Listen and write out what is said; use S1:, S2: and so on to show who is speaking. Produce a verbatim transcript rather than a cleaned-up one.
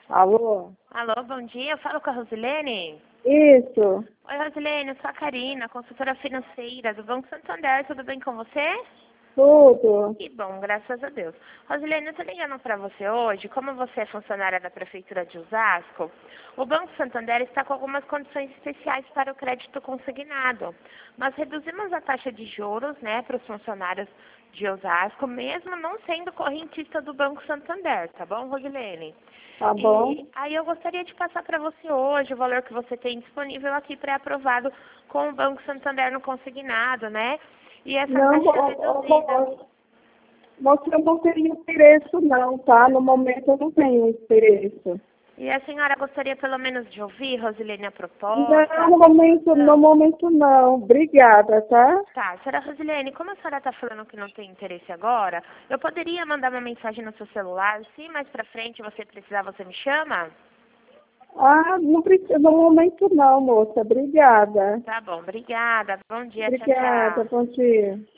S1: Alô?
S2: Alô, bom dia. Eu falo com a Rosilene?
S1: Isso.
S2: Oi, Rosilene, eu sou a Karina, consultora financeira do Banco Santander. Tudo bem com você?
S1: Tudo.
S2: Que bom, graças a Deus. Rosilene, eu tô ligando para você hoje. Como você é funcionária da Prefeitura de Osasco, o Banco Santander está com algumas condições especiais para o crédito consignado. Nós reduzimos a taxa de juros, né, para os funcionários de Osasco, mesmo não sendo correntista do Banco Santander, tá bom, Rosilene?
S1: Tá bom?
S2: E aí eu gostaria de passar para você hoje o valor que você tem disponível aqui pré-aprovado com o Banco Santander no consignado, né? E essa
S1: Não,
S2: taxa
S1: ô, ô,
S2: reduzida.
S1: ô, moça, eu não tenho interesse não, tá? No momento eu não tenho interesse.
S2: E a senhora gostaria pelo menos de ouvir, Rosilene, a proposta?
S1: Não, no momento, no momento não. Obrigada, tá?
S2: Tá, senhora Rosilene, como a senhora está falando que não tem interesse agora, eu poderia mandar uma mensagem no seu celular, se mais pra frente você precisar, você me chama?
S1: Ah, não precisa, no momento não, moça. Obrigada.
S2: Tá bom, obrigada. Bom dia, tchau,
S1: Obrigada,
S2: tchau.
S1: bom dia.